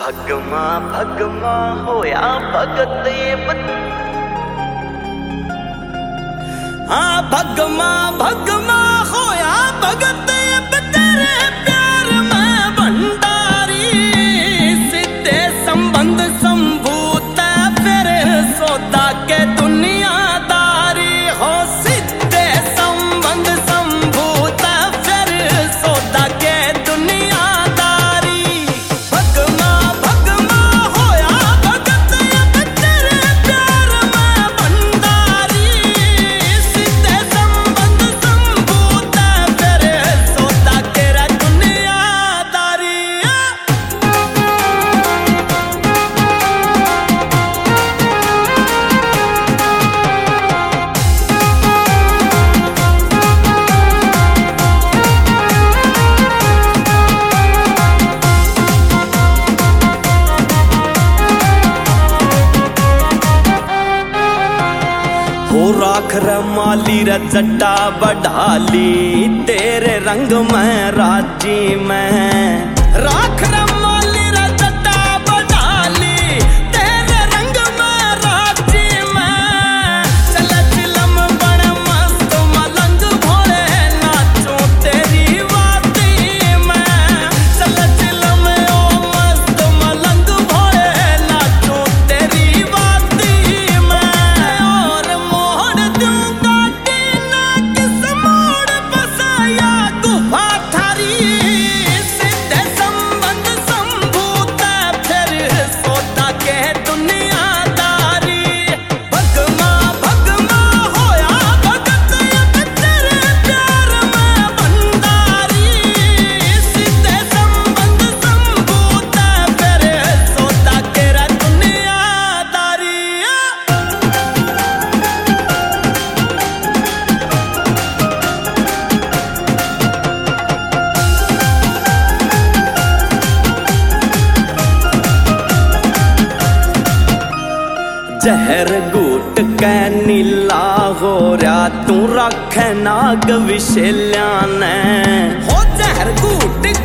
भगमा भगमा होया भगत हाँ भगमा भगमा होया भगत तेरे प्यार में भंडारी सीधे संबंध संभूत फिर सौदा के दुनियादारी हो सीधे संबंध संभूत फिर सौदा के दुनियादारी भगमा भगमा होया भगत तेरे प्यार में भंडारी सीधे संबंध संभूत फिर सौदा के दुनियादारी। हो राख रमाली र जट्टा बढ़ाली तेरे रंग में राजी में राख रमाली र जट्टा बढ़ाली तेरे रंग में राजी में चल चिलम बड़ मस्त मलंग भोले नाचो तेरी वादी में चल चिलम ओ मस्त मलंग भोले नाचो तेरी वादी में और मोड़ दूं गाड़ी ना किस मोड़ बसाया गुफा थारी सीधे संबंध संभूत फिर सौदा के दुनियादारी भगमा भगमा होया भगत तेरे प्यार में भंडारी सीधे संबंध संभूत फिर सौदा के दुनियादारी। जहर घूट के नीला हो रहा तू रख नाग विशेल्या ने हो जहर घूट